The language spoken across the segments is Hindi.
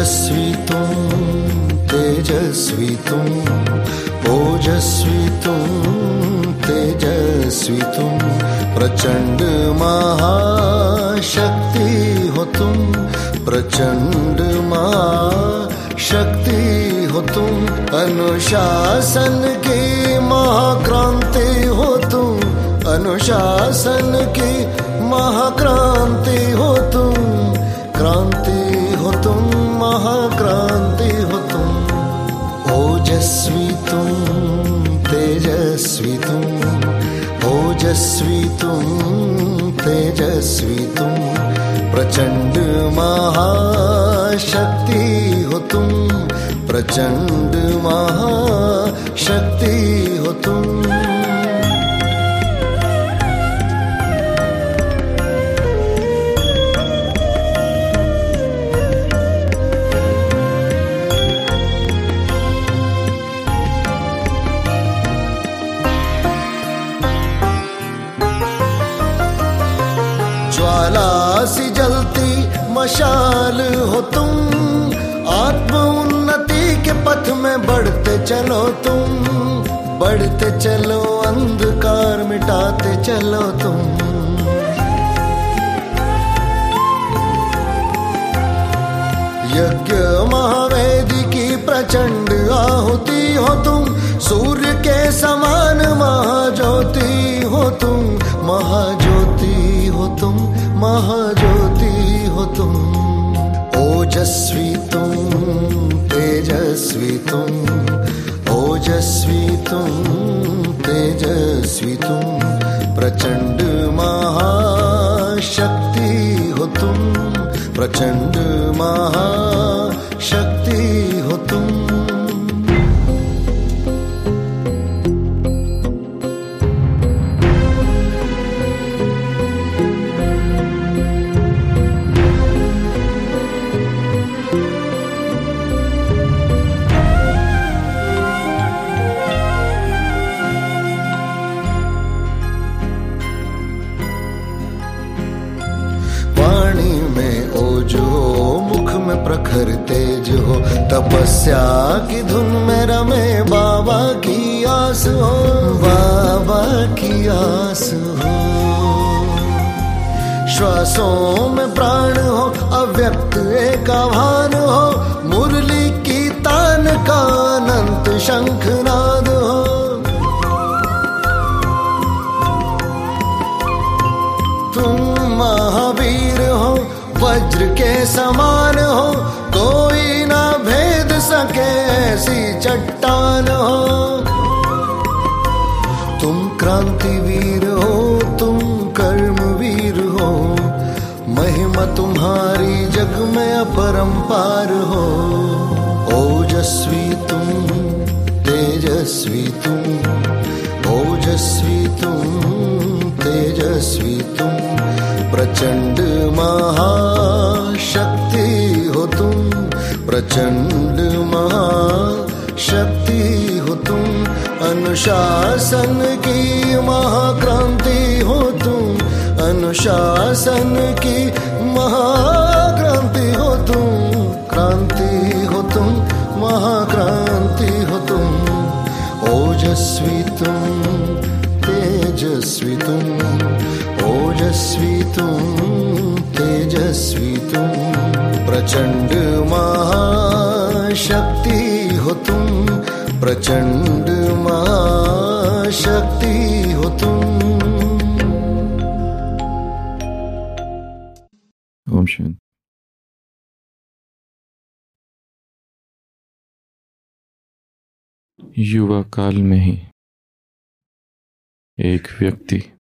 ओजस्वी तुम, तेजस्वी तुम, ओजस्वी तुम, तेजस्वी तुम, प्रचंड महाशक्ति हो तुम, प्रचंड महाशक्ति हो तुम, अनुशासन की महाक्रांति हो तुम, अनुशासन की महाक्रांति हो तुम, क्रांति हो तुम, महाक्रांति हो तुम। ओजस्वी तुम, तेजस्वी तुम, ओजस्वी तुम, तेजस्वी तुम, प्रचंड महाशक्ति हो तुम, प्रचंड महाशक्ति हो तुम। ज्वाला सी जलती मशाल हो तुम, आत्म उन्नति के पथ में बढ़ते चलो तुम, बढ़ते चलो, अंधकार मिटाते चलो तुम। यज्ञ महावेदी की प्रचंड आहुति हो तुम, सूर्य के समान महाज्योति हो तुम, महाज्योति हो तुम, महाज्योति हो तुम। ओजस्वी तुम, तेजस्वी तुम, ओजस्वी तुम, तेजस्वी तुम, प्रचंड महाशक्ति हो तुम, प्रचंड महाशक्ति हो तुम। प्रखर तेज हो, तपस्या की धुन में रमे बाबा की आस हो, बाबा की आस हो। श्वासों में प्राण हो, अव्यक्त एक आह्वान हो, मुरली की तान का अनंत शंखनाद हो। तुम महावीर हो, वज्र के समान हो, कोई ना भेद सके ऐसी चट्टान हो। तुम क्रांतिवीर हो, तुम कर्मवीर हो, महिमा तुम्हारी जग में अपरंपार हो। ओजस्वी तुम, तेजस्वी तुम, ओजस्वी तुम, तेजस्वी तुम, प्रचंड महाशक्ति हो तुम, प्रचंड महाशक्ति हो तुम, अनुशासन की महाक्रांति हो तुम, अनुशासन की महाक्रांति हो तुम, क्रांति हो तुम, महाक्रांति हो तुम। ओजस्वी तुम, तेजस्वी तुम, ओजस्वी तुम, तेजस्वी तुम, प्रचंड महाशक्ति हो तुम, प्रचंड महाशक्ति हो तुम। ओम शांति। युवा काल में ही एक व्यक्ति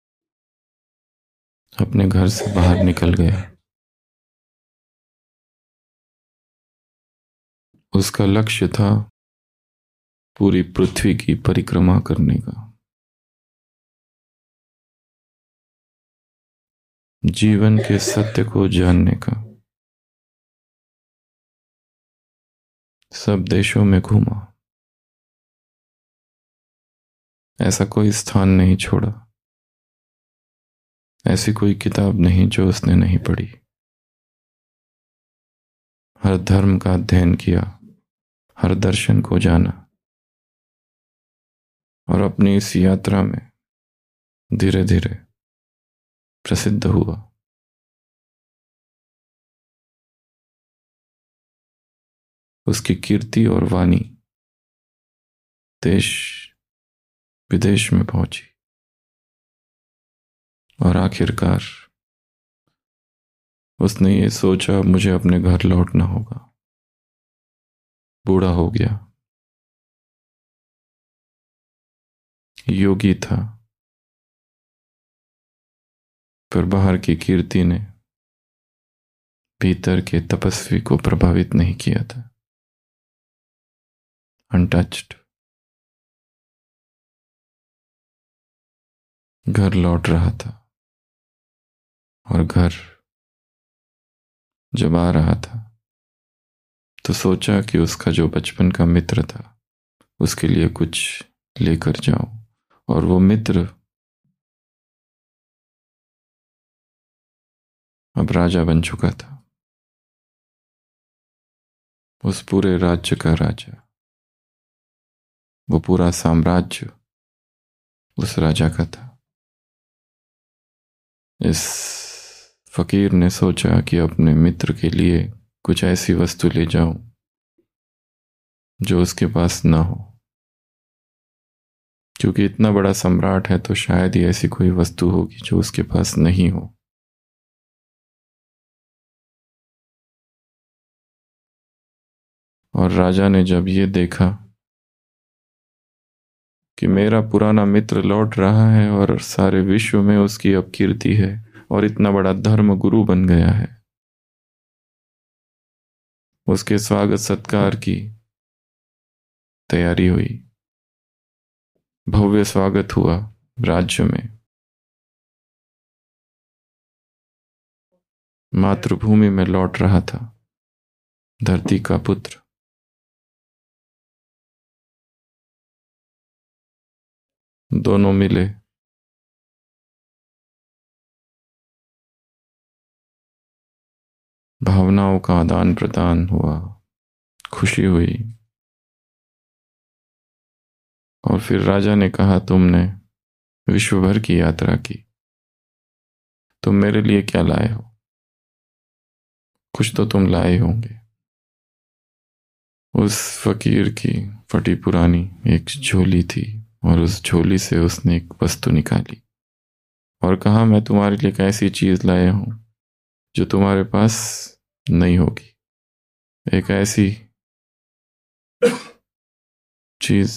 अपने घर से बाहर निकल गया। उसका लक्ष्य था पूरी पृथ्वी की परिक्रमा करने का। जीवन के सत्य को जानने का। सब देशों में घूमा, ऐसा कोई स्थान नहीं छोड़ा, ऐसी कोई किताब नहीं जो उसने नहीं पढ़ी। हर धर्म का अध्ययन किया, हर दर्शन को जाना और अपनी इस यात्रा में धीरे धीरे प्रसिद्ध हुआ। उसकी कीर्ति और वाणी देश विदेश में पहुंची और आखिरकार उसने ये सोचा मुझे अपने घर लौटना होगा। बूढ़ा हो गया, योगी था, पर बाहर की कीर्ति ने भीतर के तपस्वी को प्रभावित नहीं किया था। अनटच्ड। घर लौट रहा था और घर जब आ रहा था तो सोचा कि उसका जो बचपन का मित्र था उसके लिए कुछ लेकर जाऊं, और वो मित्र अब राजा बन चुका था, उस पूरे राज्य का राजा। वो पूरा साम्राज्य उस राजा का था। इस फकीर ने सोचा कि अपने मित्र के लिए कुछ ऐसी वस्तु ले जाऊं जो उसके पास ना हो, क्योंकि इतना बड़ा सम्राट है तो शायद ही ऐसी कोई वस्तु होगी जो उसके पास नहीं हो। और राजा ने जब ये देखा कि मेरा पुराना मित्र लौट रहा है और सारे विश्व में उसकी अब कीर्ति है और इतना बड़ा धर्म गुरु बन गया है, उसके स्वागत सत्कार की तैयारी हुई। भव्य स्वागत हुआ राज्य में। मातृभूमि में लौट रहा था धरती का पुत्र। दोनों मिले, भावनाओं का आदान प्रदान हुआ, खुशी हुई। और फिर राजा ने कहा, तुमने विश्व भर की यात्रा की, तुम मेरे लिए क्या लाए हो? कुछ तो तुम लाए होंगे। उस फकीर की फटी पुरानी एक झोली थी और उस झोली से उसने एक वस्तु निकाली और कहा, मैं तुम्हारे लिए एक ऐसी चीज लाया हूं जो तुम्हारे पास नहीं होगी, एक ऐसी चीज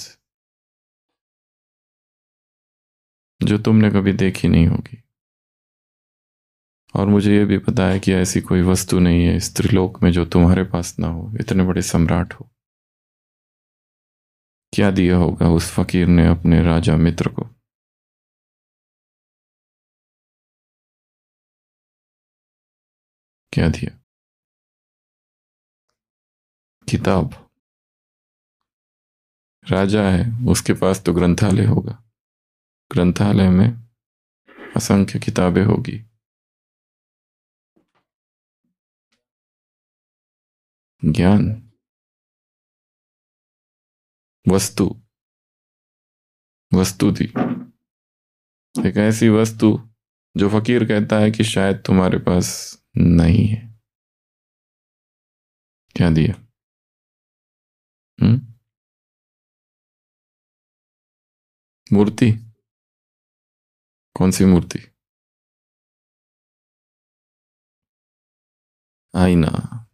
जो तुमने कभी देखी नहीं होगी। और मुझे यह भी पता है कि ऐसी कोई वस्तु नहीं है इस त्रिलोक में जो तुम्हारे पास ना हो, इतने बड़े सम्राट हो। क्या दिया होगा उस फकीर ने अपने राजा मित्र को? क्या दिया? किताब। राजा है, उसके पास तो ग्रंथालय होगा। ग्रंथालय में असंख्य किताबें होगी। ज्ञान, वस्तु थी, एक ऐसी वस्तु जो फकीर कहता है कि शायद तुम्हारे पास नहीं है। क्या दिया? मूर्ति। कौन सी मूर्ति? आईना।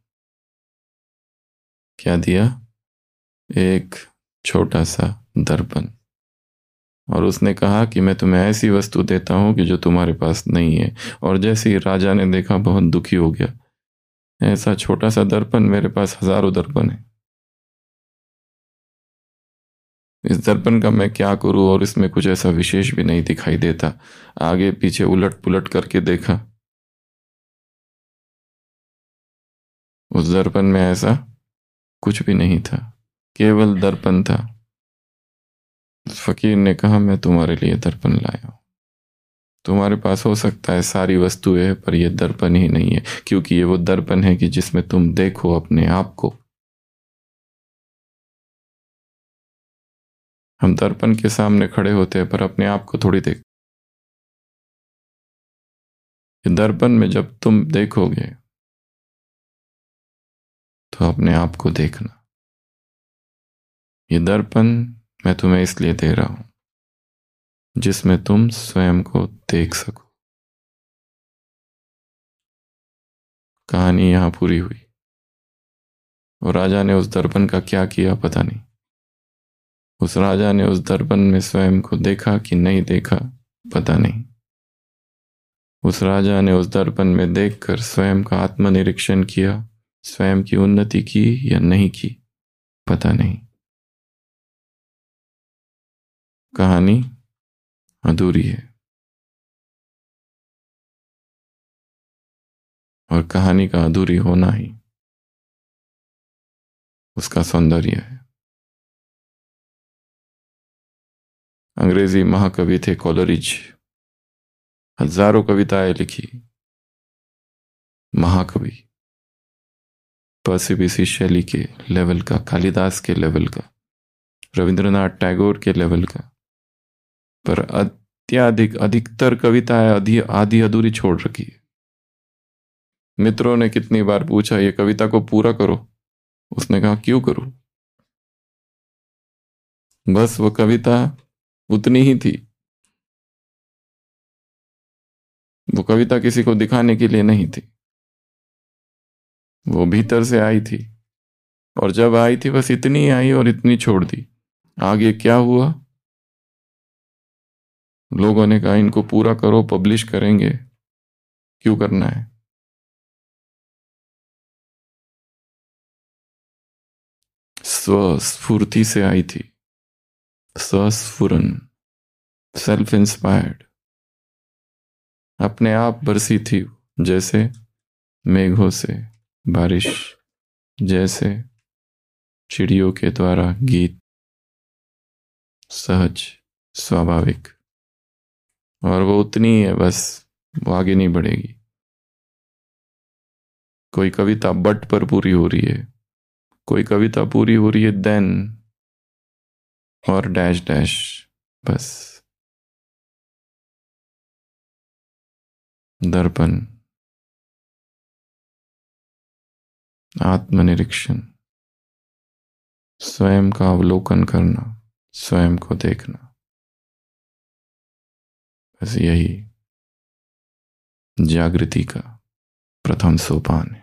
क्या दिया? एक छोटा सा दर्पण। और उसने कहा कि मैं तुम्हें ऐसी वस्तु देता हूं कि जो तुम्हारे पास नहीं है। और जैसे ही राजा ने देखा, बहुत दुखी हो गया। ऐसा छोटा सा दर्पण, मेरे पास हजारों दर्पण है, इस दर्पण का मैं क्या करूं? और इसमें कुछ ऐसा विशेष भी नहीं दिखाई देता। आगे पीछे उलट पुलट करके देखा, उस दर्पण में ऐसा कुछ भी नहीं था, केवल दर्पण था। फकीर ने कहा, मैं तुम्हारे लिए दर्पण लाया हूं। तुम्हारे पास हो सकता है सारी वस्तुएं, पर यह दर्पण ही नहीं है, क्योंकि ये वो दर्पण है कि जिसमें तुम देखो अपने आप को। हम दर्पण के सामने खड़े होते हैं पर अपने आप को थोड़ी देख। ये दर्पण में जब तुम देखोगे तो अपने आप को देखना। ये दर्पण मैं तुम्हें इसलिए दे रहा हूं जिसमें तुम स्वयं को देख सको। कहानी यहां पूरी हुई और राजा ने उस दर्पण का क्या किया पता नहीं। उस राजा ने उस दर्पण में स्वयं को देखा कि नहीं देखा पता नहीं। उस राजा ने उस दर्पण में देखकर स्वयं का आत्मनिरीक्षण किया, स्वयं की उन्नति की या नहीं की पता नहीं। कहानी अधूरी है और कहानी का अधूरी होना ही उसका सौंदर्य है। अंग्रेजी महाकवि थे कोलरिज, हजारों कविताएं लिखी। महाकवि, पर्सी शैली के लेवल का, कालिदास के लेवल का, रविंद्रनाथ टैगोर के लेवल का, पर अधिकतर कविताएं आधी अधूरी छोड़ रखी है। मित्रों ने कितनी बार पूछा ये कविता को पूरा करो, उसने कहा क्यों करूं, बस वो कविता उतनी ही थी। वो कविता किसी को दिखाने के लिए नहीं थी, वो भीतर से आई थी, और जब आई थी बस इतनी आई और इतनी छोड़ दी। आगे क्या हुआ, लोगों ने कहा इनको पूरा करो, पब्लिश करेंगे, क्यों करना है। स्वस्फूर्ति से आई थी, स्वस्फुरन, सेल्फ इंस्पायर्ड, अपने आप बरसी थी, जैसे मेघों से बारिश, जैसे चिड़ियों के द्वारा गीत, सहज, स्वाभाविक। और वो उतनी है बस, वो आगे नहीं बढ़ेगी। कोई कविता बट पर पूरी हो रही है, कोई कविता पूरी हो रही है देन और डैश डैश, बस। दर्पण, आत्मनिरीक्षण, स्वयं का अवलोकन करना, स्वयं को देखना, बस यही जागृति का प्रथम सोपान है।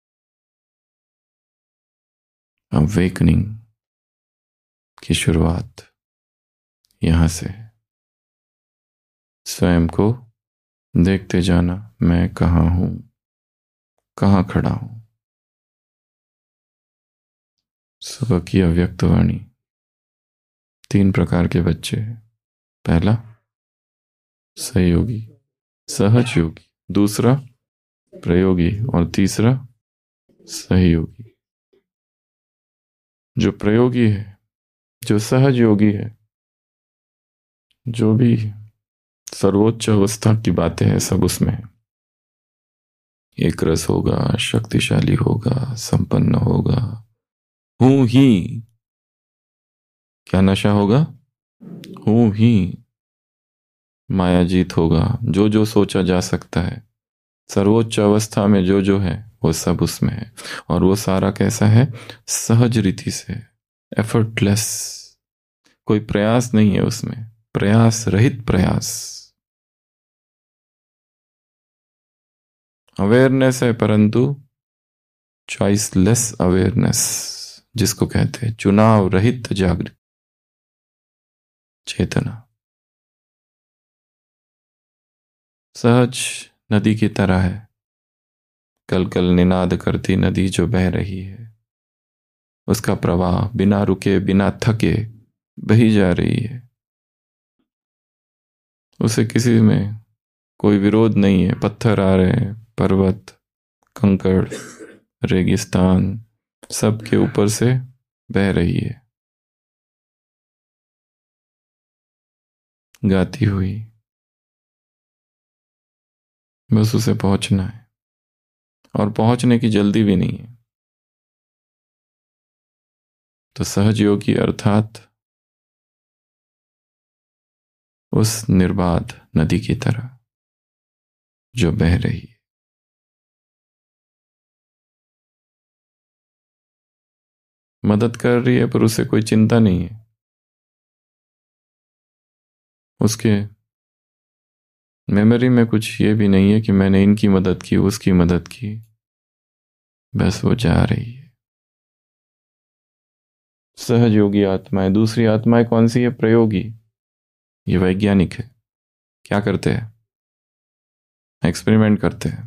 अवेकनिंग की शुरुआत यहां से है। स्वयं को देखते जाना, मैं कहां हूं, कहां खड़ा हूं। सुबह की अव्यक्तवाणी। 3 प्रकार के बच्चे हैं। पहला सहयोगी, सहज योगी, दूसरा प्रयोगी और तीसरा सहयोगी। जो प्रयोगी है, जो सहज योगी है, जो भी सर्वोच्च अवस्था की बातें हैं सब उसमें है। एक रस होगा, शक्तिशाली होगा, संपन्न होगा, हूं ही। क्या नशा होगा? हूं ही। मायाजीत होगा, जो जो सोचा जा सकता है, सर्वोच्च अवस्था में जो जो है वो सब उसमें है। और वो सारा कैसा है? सहज रीति से, एफर्टलेस, कोई प्रयास नहीं है उसमें, प्रयास रहित प्रयास। अवेयरनेस है परंतु चॉइसलेस अवेयरनेस, जिसको कहते हैं चुनाव रहित जागृति, चेतना। सहज नदी की तरह है, कल कल निनाद करती नदी जो बह रही है, उसका प्रवाह बिना रुके बिना थके बही जा रही है। उसे किसी में कोई विरोध नहीं है। पत्थर आ रहे हैं, पर्वत, कंकड़, रेगिस्तान, सब के ऊपर से बह रही है, गाती हुई। बस उसे पहुंचना है, और पहुंचने की जल्दी भी नहीं है। तो सहज योगी अर्थात उस निर्बाध नदी की तरह जो बह रही है। मदद कर रही है पर उसे कोई चिंता नहीं है, उसके मेमोरी में कुछ ये भी नहीं है कि मैंने इनकी मदद की, उसकी मदद की। बस वो जा रही है। सहज योगी आत्माएं। दूसरी आत्माएं कौन सी है? प्रयोगी। ये वैज्ञानिक है। क्या करते हैं? एक्सपेरिमेंट करते हैं।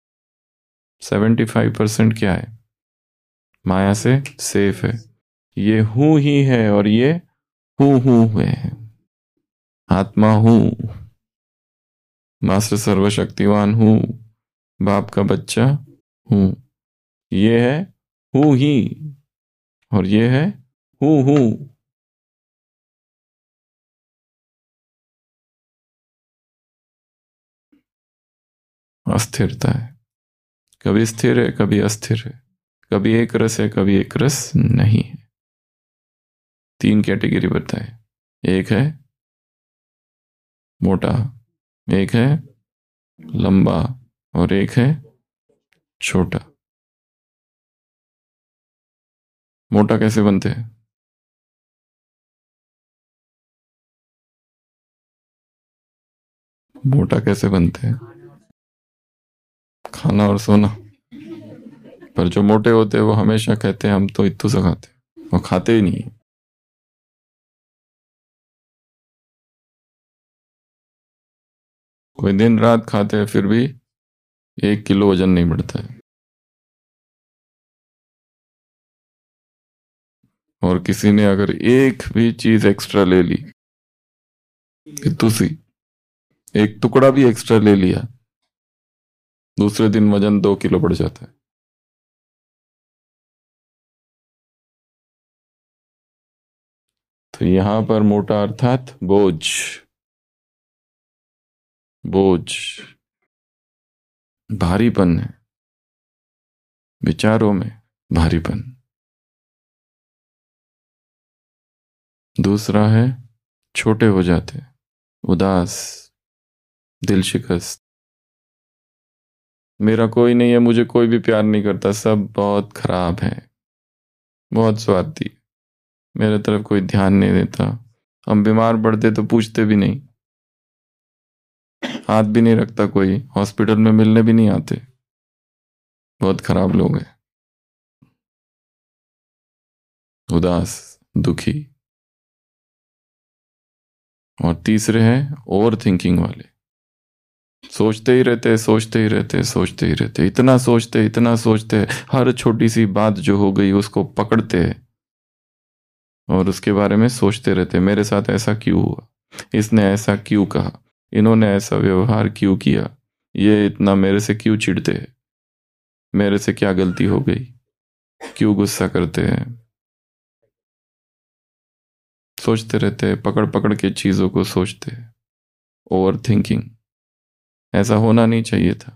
75% क्या है? माया से सेफ है। ये हूं ही है और ये हूं है। आत्मा हूं, मास्टर सर्वशक्तिवान हूं, बाप का बच्चा हूं। ये है हूं ही और ये है हूं। अस्थिरता है, कभी स्थिर है कभी अस्थिर है, कभी एक रस है कभी एक रस नहीं है। 3 कैटेगरी बताए। एक है मोटा, एक है लंबा और एक है छोटा। मोटा कैसे बनते हैं? मोटा कैसे बनते हैं? खाना और सोना। पर जो मोटे होते हैं वो हमेशा कहते हैं हम तो इत्तू से खाते हैं, वो खाते ही नहीं। कोई दिन रात खाते हैं फिर भी 1 किलो वजन नहीं बढ़ता है। और किसी ने अगर एक भी चीज एक्स्ट्रा ले ली, इत्तू सी एक टुकड़ा भी एक्स्ट्रा ले लिया, दूसरे दिन वजन 2 किलो बढ़ जाता है। तो यहां पर मोटा अर्थात बोझ। बोझ भारीपन है, विचारों में भारीपन। दूसरा है छोटे हो जाते, उदास, दिल शिकस्त। मेरा कोई नहीं है, मुझे कोई भी प्यार नहीं करता, सब बहुत खराब है, बहुत स्वार्थी, मेरे तरफ कोई ध्यान नहीं देता। हम बीमार पड़ते तो पूछते भी नहीं, हाथ भी नहीं रखता कोई, हॉस्पिटल में मिलने भी नहीं आते। बहुत खराब लोग हैं। उदास, दुखी। और तीसरे हैं ओवर थिंकिंग वाले, सोचते ही रहते, सोचते ही रहते, सोचते ही रहते, इतना सोचते, हर छोटी सी बात जो हो गई उसको पकड़ते हैं और उसके बारे में सोचते रहते, मेरे साथ ऐसा क्यों हुआ, इसने ऐसा क्यों कहा, इन्होंने ऐसा व्यवहार क्यों किया, ये इतना मेरे से क्यों चिढ़ते हैं, मेरे से क्या गलती हो गई, क्यों गुस्सा करते हैं। सोचते रहते हैं, पकड़ पकड़ के चीजों को सोचते हैं। Over thinking. ऐसा होना नहीं चाहिए था।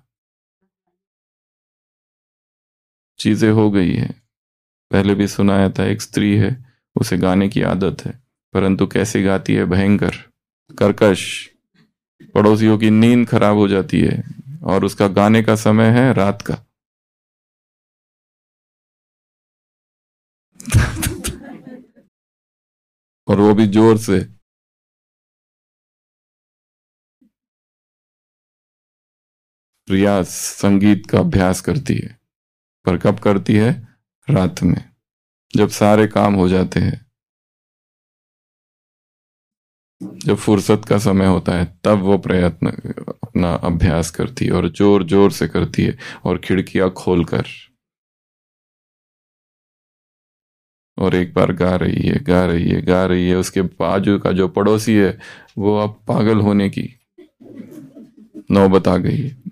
चीजें हो गई है। पहले भी सुनाया था, एक स्त्री है, उसे गाने की आदत है, परंतु कैसे गाती है, भयंकर, कर्कश। पड़ोसियों की नींद खराब हो जाती है और उसका गाने का समय है रात का। और वो भी जोर से। रियाज, संगीत का अभ्यास करती है, पर कब करती है? रात में, जब सारे काम हो जाते हैं, जब फुर्सत का समय होता है, तब वो प्रयत्न अपना अभ्यास करती है और जोर जोर से करती है और खिड़कियां खोलकर। और एक बार गा रही है, गा रही है, गा रही है, उसके बाजू का जो पड़ोसी है वो अब पागल होने की नौबत आ गई है।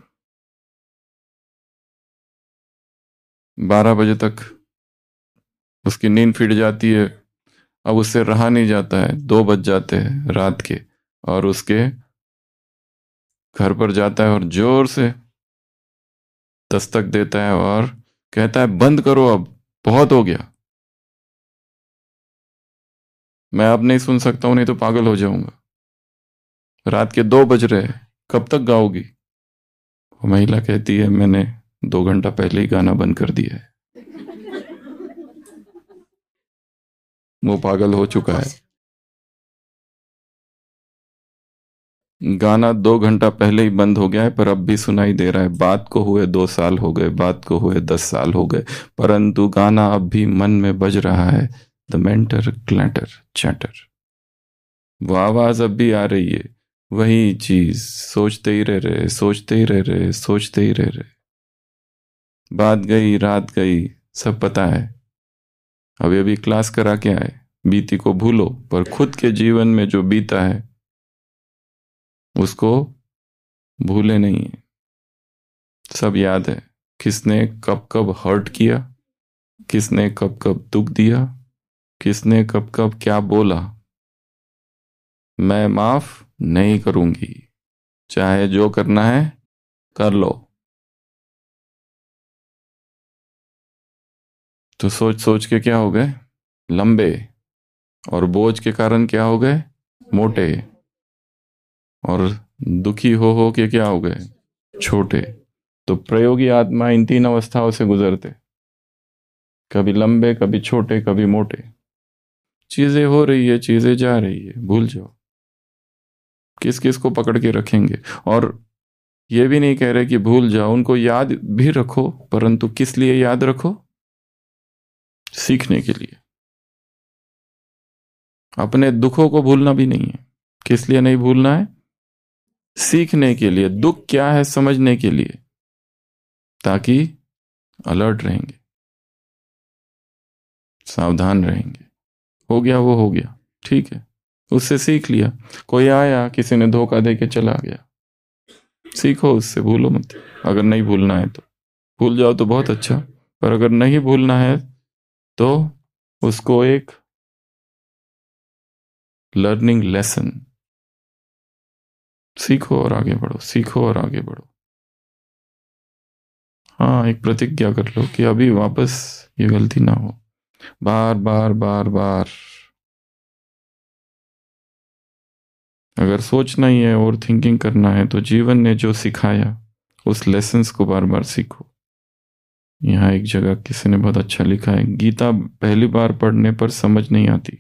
12 बजे तक उसकी नींद फिट जाती है, अब उससे रहा नहीं जाता है, 2 बज जाते हैं रात के, और उसके घर पर जाता है और जोर से दस्तक देता है और कहता है बंद करो, अब बहुत हो गया, मैं अब नहीं सुन सकता हूं, नहीं तो पागल हो जाऊंगा, रात के 2 बज रहे हैं, कब तक गाओगी? वो महिला कहती है मैंने 2 घंटा पहले ही गाना बंद कर दिया है। वो पागल हो चुका है। गाना 2 घंटा पहले ही बंद हो गया है, पर अब भी सुनाई दे रहा है। बात को हुए 2 साल हो गए, बात को हुए 10 साल हो गए, परंतु गाना अब भी मन में बज रहा है। द मेंटर क्लैटर चैटर, वो आवाज अब भी आ रही है, वही चीज, सोचते ही रह रहे, सोचते ही रह रहे, सोचते ही रह रहे। बात गई, रात गई, सब पता है। अभी अभी क्लास करा के आए, बीती को भूलो, पर खुद के जीवन में जो बीता है उसको भूले नहीं है। सब याद है, किसने कब कब हर्ट किया, किसने कब कब दुख दिया, किसने कब कब क्या बोला। मैं माफ नहीं करूंगी, चाहे जो करना है कर लो। तो सोच सोच के क्या हो गए? लंबे। और बोझ के कारण क्या हो गए? मोटे। और दुखी हो के क्या हो गए? छोटे। तो प्रयोगी आत्मा इन 3 अवस्थाओं से गुजरते, कभी लंबे, कभी छोटे, कभी मोटे। चीजें हो रही है, चीजें जा रही है, भूल जाओ। किस किस को पकड़ के रखेंगे? और ये भी नहीं कह रहे कि भूल जाओ, उनको याद भी रखो, परंतु किस लिए याद रखो? सीखने के लिए। अपने दुखों को भूलना भी नहीं है। किस लिए नहीं भूलना है? सीखने के लिए। दुख क्या है समझने के लिए, ताकि अलर्ट रहेंगे, सावधान रहेंगे। हो गया वो हो गया, ठीक है, उससे सीख लिया। कोई आया, किसी ने धोखा दे के चला गया, सीखो उससे, भूलो मत। अगर नहीं भूलना है तो भूल जाओ तो बहुत अच्छा, पर अगर नहीं भूलना है तो उसको एक लर्निंग लेसन सीखो और आगे बढ़ो, सीखो और आगे बढ़ो। हाँ, एक प्रतिज्ञा कर लो कि अभी वापस ये गलती ना हो। बार बार बार बार। अगर सोचना ही है और थिंकिंग करना है तो जीवन ने जो सिखाया उस लेसन्स को बार बार सीखो। यहाँ एक जगह किसी ने बहुत अच्छा लिखा है, गीता पहली बार पढ़ने पर समझ नहीं आती।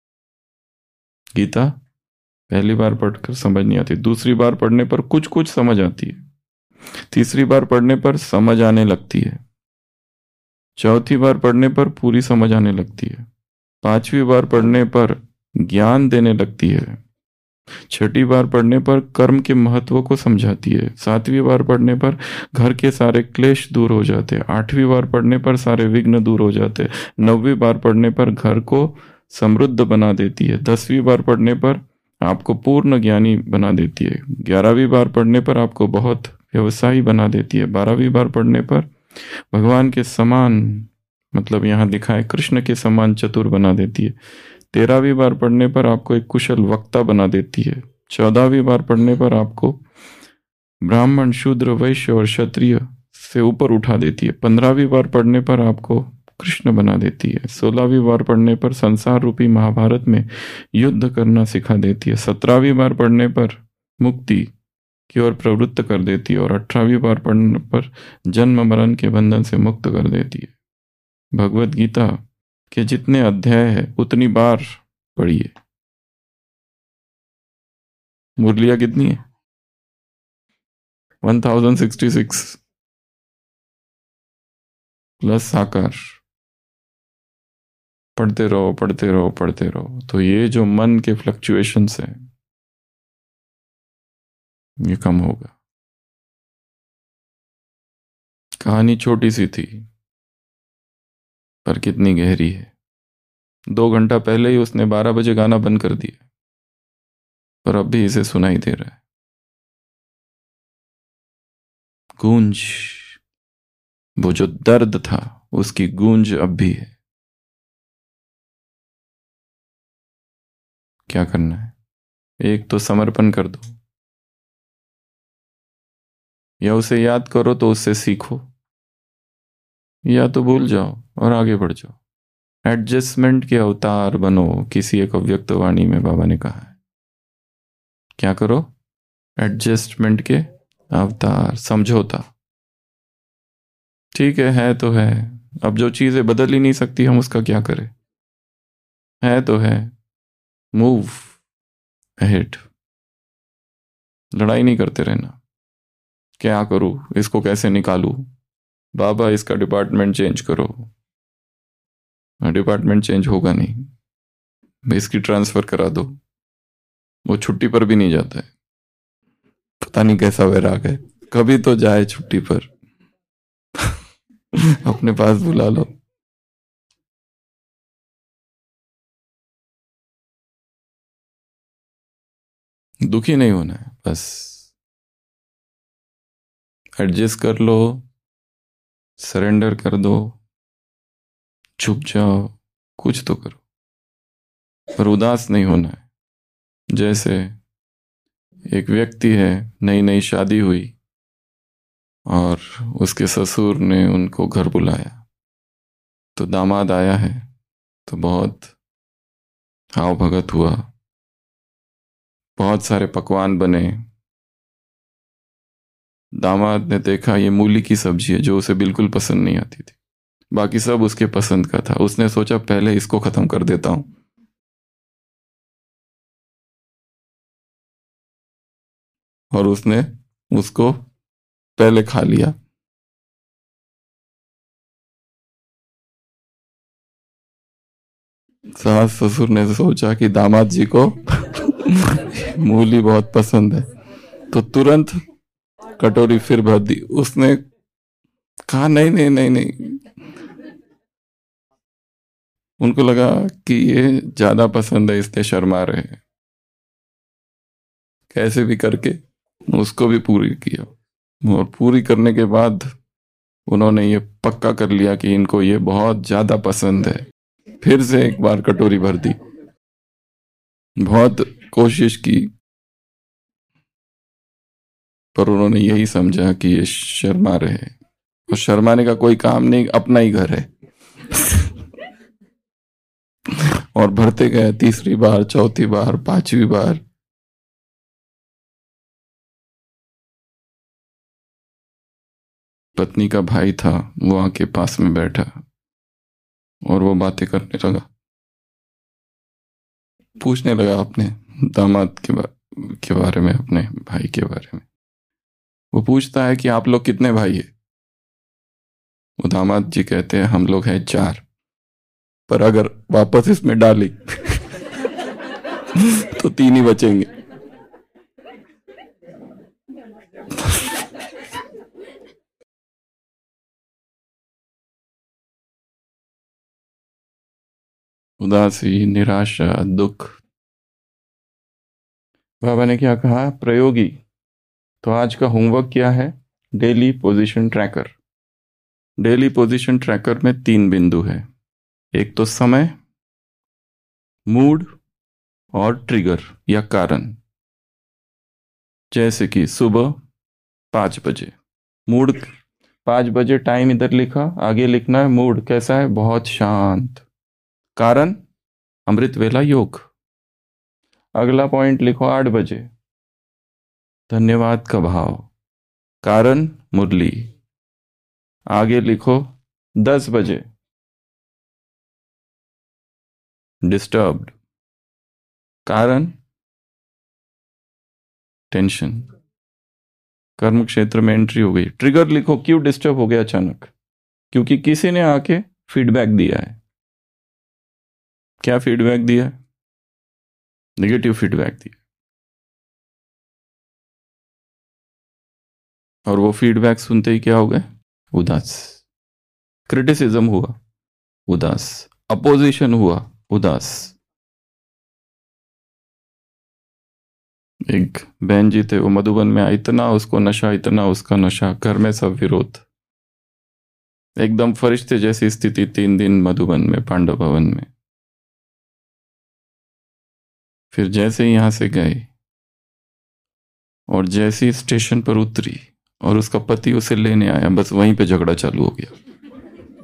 गीता पहली बार पढ़कर समझ नहीं आती, दूसरी बार पढ़ने पर कुछ कुछ समझ आती है, तीसरी बार पढ़ने पर समझ आने लगती है, चौथी बार पढ़ने पर पूरी समझ आने लगती है, 5वीं बार पढ़ने पर ज्ञान देने लगती है, 6ठी बार पढ़ने पर कर्म के महत्व को समझाती है, 7वीं बार पढ़ने पर घर के सारे क्लेश दूर हो जाते हैं, 8वीं बार पढ़ने पर सारे विघ्न दूर हो जाते हैं, 9वीं बार पढ़ने पर घर को समृद्ध बना देती है, 10वीं बार पढ़ने पर आपको पूर्ण ज्ञानी बना देती है, 11वीं बार पढ़ने पर आपको बहुत व्यवसायी बना देती है, 12वीं बार पढ़ने पर भगवान के समान, मतलब यहाँ लिखा है कृष्ण के समान चतुर बना देती है, 13वीं बार पढ़ने पर आपको एक कुशल वक्ता बना देती है, 14वीं बार पढ़ने पर आपको ब्राह्मण, शूद्र, वैश्य और क्षत्रिय से ऊपर उठा देती है, 15वीं बार पढ़ने पर आपको कृष्ण बना देती है, 16वीं बार पढ़ने पर संसार रूपी महाभारत में युद्ध करना सिखा देती है, 17वीं बार पढ़ने पर मुक्ति की ओर प्रवृत्त कर देती है और 18वीं बार पढ़ने पर जन्म मरण के बंधन से मुक्त कर देती है। भगवत गीता के जितने अध्याय है उतनी बार पढ़िए। मुरलिया कितनी है? 1066 प्लस साकार। पढ़ते रहो, पढ़ते रहो, पढ़ते रहो, तो ये जो मन के फ्लक्चुएशंस हैं ये कम होगा। कहानी छोटी सी थी पर कितनी गहरी है। 2 घंटा पहले ही उसने 12 बजे गाना बंद कर दिया, पर अब भी इसे सुनाई दे रहा है। गूंज, वो जो दर्द था उसकी गूंज अब भी है। क्या करना है? एक तो समर्पण कर दो, या उसे याद करो तो उससे सीखो, या तो भूल जाओ और आगे बढ़ जाओ। एडजस्टमेंट के अवतार बनो, किसी एक अव्यक्त वाणी में बाबा ने कहा है। क्या करो? एडजस्टमेंट के अवतार, समझौता। ठीक है तो है। अब जो चीजें बदल ही नहीं सकती, हम उसका क्या करें? है तो है, मूव अहेड। लड़ाई नहीं करते रहना, क्या करूं, इसको कैसे निकालूं, बाबा इसका डिपार्टमेंट चेंज करो। डिपार्टमेंट चेंज होगा नहीं, इसकी ट्रांसफर करा दो। वो छुट्टी पर भी नहीं जाता है, पता नहीं कैसा वैराग है। कभी तो जाए छुट्टी पर अपने पास बुला लो। दुखी नहीं होना है, बस एडजस्ट कर लो, सरेंडर कर दो, छुप जाओ, कुछ तो करो, पर उदास नहीं होना है। जैसे एक व्यक्ति है, नई नई शादी हुई और उसके ससुर ने उनको घर बुलाया, तो दामाद आया है तो बहुत हाव भगत हुआ, बहुत सारे पकवान बने। दामाद ने देखा ये मूली की सब्जी है, जो उसे बिल्कुल पसंद नहीं आती थी, बाकी सब उसके पसंद का था। उसने सोचा पहले इसको खत्म कर देता हूं, और उसने उसको पहले खा लिया। सास ससुर ने सोचा कि दामाद जी को मूली बहुत पसंद है, तो तुरंत कटोरी फिर भर दी। उसने कहा नहीं नहीं नहीं नहीं, उनको लगा कि ये ज्यादा पसंद है इसलिए शर्मा रहे हैं। कैसे भी करके उसको भी पूरी किया, और पूरी करने के बाद उन्होंने ये पक्का कर लिया कि इनको ये बहुत ज्यादा पसंद है। फिर से एक बार कटोरी भर दी, बहुत कोशिश की, पर उन्होंने यही समझा कि ये शर्मा रहे, और शर्माने का कोई काम नहीं, अपना ही घर है। और भरते गए, तीसरी बार, चौथी बार, पांचवी बार। पत्नी का भाई था, वो आके पास में बैठा और वो बातें करने लगा, पूछने लगा अपने दामाद के बारे में, अपने भाई के बारे में। वो पूछता है कि आप लोग कितने भाई है? वो दामाद जी कहते हैं हम लोग हैं 4, पर अगर वापस इसमें डाली तो 3 ही बचेंगे। उदासी, निराशा, दुख। बाबा ने क्या कहा? प्रयोगी। तो आज का होमवर्क क्या है? Daily position tracker. Daily position tracker में 3 बिंदु है, एक तो समय, मूड और ट्रिगर या कारण। जैसे कि सुबह 5 बजे मूड, 5 बजे टाइम इधर लिखा, आगे लिखना है मूड कैसा है? बहुत शांत। कारण? अमृत वेला योग। अगला पॉइंट लिखो 8 बजे, धन्यवाद का भाव। कारण? मुरली। आगे लिखो 10 बजे, डिस्टर्ब्ड। कारण? टेंशन। कर्म क्षेत्र में एंट्री हो गई। ट्रिगर लिखो, क्यों डिस्टर्ब हो गया अचानक? क्योंकि किसी ने आके फीडबैक दिया है। क्या फीडबैक दिया है? नेगेटिव फीडबैक दिया, और वो फीडबैक सुनते ही क्या हो गए? उदास। क्रिटिसिज्म हुआ, उदास। अपोजिशन हुआ, उदास। एक बहन जी थे, वो मधुबन में आई, इतना उसको नशा, इतना उसका नशा, घर में सब विरोध, एकदम फरिश्ते जैसी स्थिति। 3 दिन मधुबन में, पांडव भवन में। फिर जैसे ही यहां से गए और जैसे ही स्टेशन पर उतरी और उसका पति उसे लेने आया, बस वहीं पे झगड़ा चालू हो गया।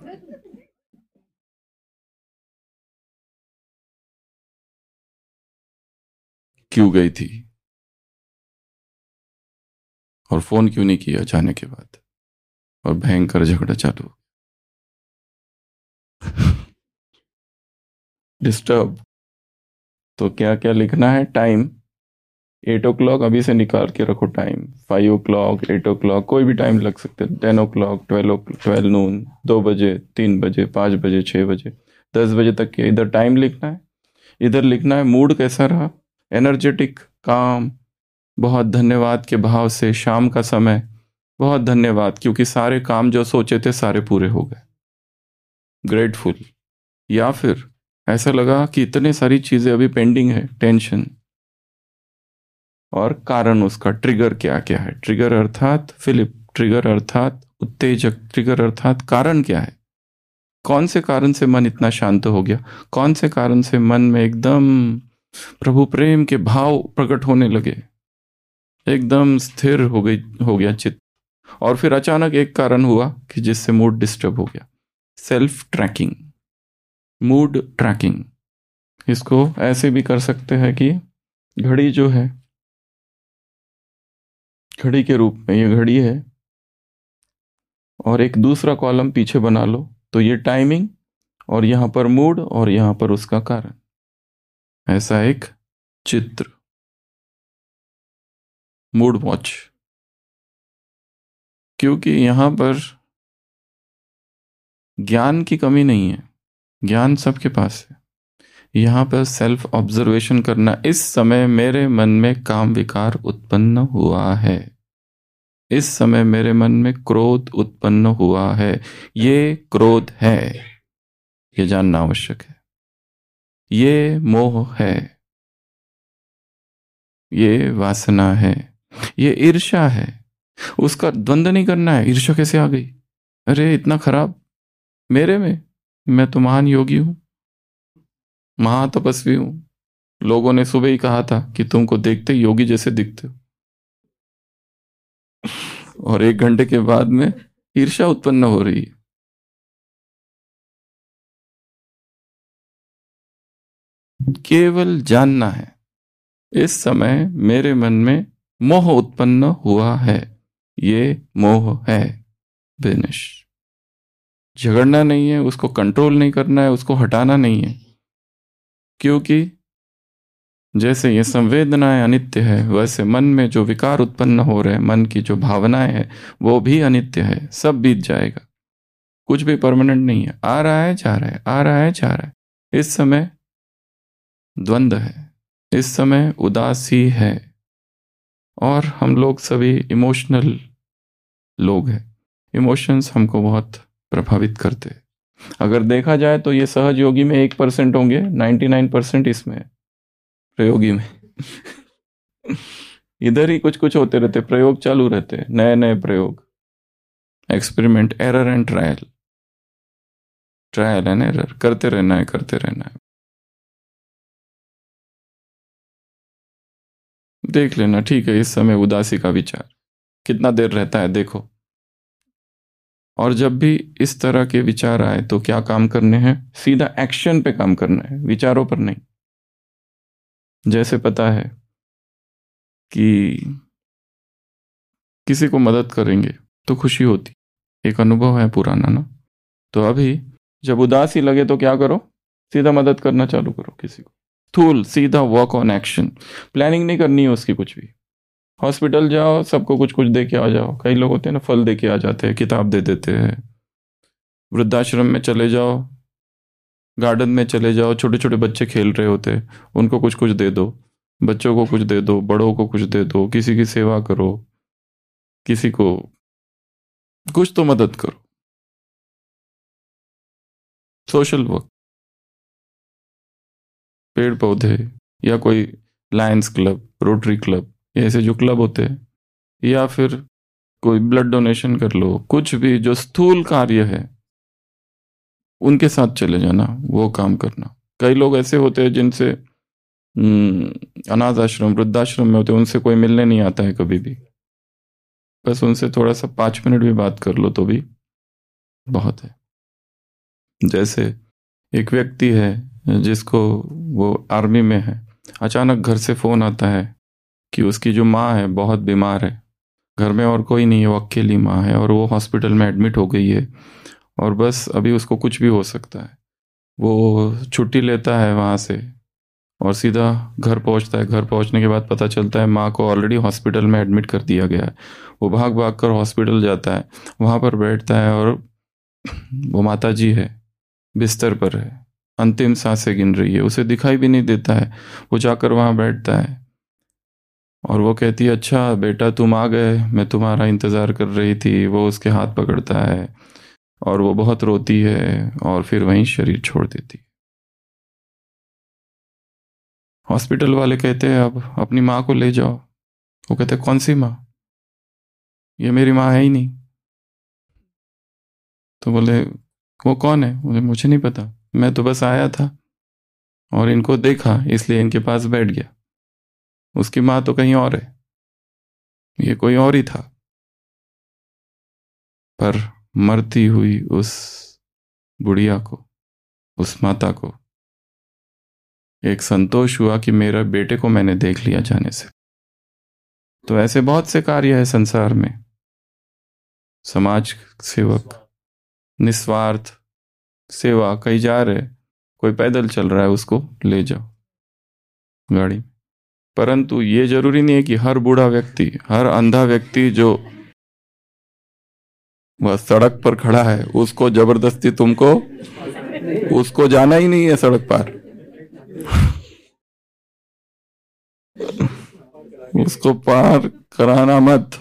क्यों गई थी और फोन क्यों नहीं किया जाने के बाद, और भयंकर झगड़ा चालू। डिस्टर्ब। तो क्या क्या लिखना है? टाइम 8 o'clock, अभी से निकाल के रखो टाइम। 5 o'clock, 8 o'clock, कोई भी टाइम लग सकते हैं। 10 o'clock, 12 नून, 2 बजे, 3 बजे, 5 बजे, 6 बजे, 10 बजे तक के इधर टाइम लिखना है, इधर लिखना है मूड कैसा रहा, एनर्जेटिक, काम, बहुत धन्यवाद के भाव से, शाम का समय, बहुत धन्यवाद क्योंकि सारे काम जो सोचे थे सारे पूरे हो गए, ग्रेटफुल। या फिर ऐसा लगा कि इतने सारी चीजें अभी पेंडिंग है, टेंशन, और कारण उसका, ट्रिगर क्या क्या है। ट्रिगर अर्थात फिलिप, ट्रिगर अर्थात उत्तेजक, ट्रिगर अर्थात कारण क्या है, कौन से कारण से मन इतना शांत हो गया, कौन से कारण से मन में एकदम प्रभु प्रेम के भाव प्रकट होने लगे, एकदम स्थिर हो गया चित्त। और फिर अचानक एक कारण हुआ कि जिससे मूड डिस्टर्ब हो गया। सेल्फ ट्रैकिंग, मूड ट्रैकिंग, इसको ऐसे भी कर सकते हैं कि घड़ी जो है, घड़ी के रूप में ये घड़ी है, और एक दूसरा कॉलम पीछे बना लो, तो ये टाइमिंग, और यहां पर मूड, और यहां पर उसका कारण, ऐसा एक चित्र, मूड वॉच। क्योंकि यहां पर ज्ञान की कमी नहीं है, ज्ञान सबके पास है। यहां पर सेल्फ ऑब्जर्वेशन करना, इस समय मेरे मन में काम विकार उत्पन्न हुआ है, इस समय मेरे मन में क्रोध उत्पन्न हुआ है, ये क्रोध है, ये जानना आवश्यक है। ये मोह है, ये वासना है, ये ईर्ष्या है। उसका द्वंद्व नहीं करना है, ईर्ष्या कैसे आ गई, अरे इतना खराब मेरे में, मैं तो महान योगी हूं, महातपस्वी हूं, लोगों ने सुबह ही कहा था कि तुमको देखते ही योगी जैसे दिखते हो, और 1 घंटे के बाद में ईर्ष्या उत्पन्न हो रही है। केवल जानना है, इस समय मेरे मन में मोह उत्पन्न हुआ है, ये मोह है, बेनिश। झगड़ना नहीं है, उसको कंट्रोल नहीं करना है, उसको हटाना नहीं है। क्योंकि जैसे ये संवेदनाएं अनित्य है, वैसे मन में जो विकार उत्पन्न हो रहे हैं, मन की जो भावनाएं हैं, वो भी अनित्य है, सब बीत जाएगा, कुछ भी परमानेंट नहीं है, आ रहा है जा रहा है, आ रहा है जा रहा है। इस समय द्वंद्व है, इस समय उदासी है, और हम लोग सभी इमोशनल लोग हैं, इमोशंस हमको बहुत प्रभावित करते हैं। अगर देखा जाए तो ये सहज योगी में 1% होंगे, 99% इसमें है, प्रयोगी में। इधर ही कुछ कुछ होते रहते, प्रयोग चालू रहते, नए नए प्रयोग, experiment, error and trial, trial and error, करते रहना है, करते रहना है। देख लेना, ठीक है, इस समय उदासी का विचार कितना देर रहता है देखो। और जब भी इस तरह के विचार आए तो क्या काम करने हैं, सीधा एक्शन पे काम करना है, विचारों पर नहीं। जैसे पता है कि किसी को मदद करेंगे तो खुशी होती, एक अनुभव है पुराना ना। तो अभी जब उदासी लगे तो क्या करो, सीधा मदद करना चालू करो किसी को, स्थूल, सीधा वर्क ऑन एक्शन। प्लानिंग नहीं करनी है उसकी कुछ भी। हॉस्पिटल जाओ, सबको कुछ कुछ दे के आ जाओ, कई लोग होते हैं ना, फल दे के आ जाते हैं, किताब दे देते हैं। वृद्धाश्रम में चले जाओ, गार्डन में चले जाओ, छोटे छोटे बच्चे खेल रहे होते हैं, उनको कुछ कुछ दे दो, बच्चों को कुछ दे दो, बड़ों को कुछ दे दो, किसी की सेवा करो, किसी को कुछ तो मदद करो। सोशल वर्क, पेड़ पौधे, या कोई लायंस क्लब, रोटरी क्लब, ऐसे जो क्लब होते हैं, या फिर कोई ब्लड डोनेशन कर लो, कुछ भी जो स्थूल कार्य है उनके साथ चले जाना, वो काम करना। कई लोग ऐसे होते हैं जिनसे अनाथ आश्रम, वृद्धाश्रम में होते हैं, उनसे कोई मिलने नहीं आता है कभी भी, बस उनसे थोड़ा सा 5 मिनट भी बात कर लो तो भी बहुत है। जैसे एक व्यक्ति है जिसको, वो आर्मी में है, अचानक घर से फ़ोन आता है कि उसकी जो माँ है बहुत बीमार है, घर में और कोई नहीं है, वो अकेली माँ है और वो हॉस्पिटल में एडमिट हो गई है और बस अभी उसको कुछ भी हो सकता है। वो छुट्टी लेता है वहाँ से और सीधा घर पहुँचता है। घर पहुँचने के बाद पता चलता है माँ को ऑलरेडी हॉस्पिटल में एडमिट कर दिया गया है। वो भाग भाग कर हॉस्पिटल जाता है, वहाँ पर बैठता है और वो माता जी है, बिस्तर पर है, अंतिम सांसें गिन रही है, उसे दिखाई भी नहीं देता है। वो जाकर वहाँ बैठता है और वो कहती है, अच्छा बेटा तुम आ गए, मैं तुम्हारा इंतज़ार कर रही थी। वो उसके हाथ पकड़ता है और वो बहुत रोती है और फिर वहीं शरीर छोड़ देती है। हॉस्पिटल वाले कहते हैं अब अपनी माँ को ले जाओ। वो कहते कौन सी माँ, ये मेरी माँ है ही नहीं। तो बोले वो कौन है? बोले मुझे नहीं पता, मैं तो बस आया था और इनको देखा इसलिए इनके पास बैठ गया। उसकी माँ तो कहीं और है, ये कोई और ही था। पर मरती हुई उस बुढ़िया को, उस माता को एक संतोष हुआ कि मेरे बेटे को मैंने देख लिया जाने से। तो ऐसे बहुत से कार्य है संसार में। समाज सेवक, निस्वार्थ सेवा, कहीं जा रहे, कोई पैदल चल रहा है उसको ले जाओ गाड़ी। परंतु ये जरूरी नहीं है कि हर बूढ़ा व्यक्ति, हर अंधा व्यक्ति जो वह सड़क पर खड़ा है उसको जबरदस्ती तुमको, उसको जाना ही नहीं है सड़क पार, उसको पार कराना मत।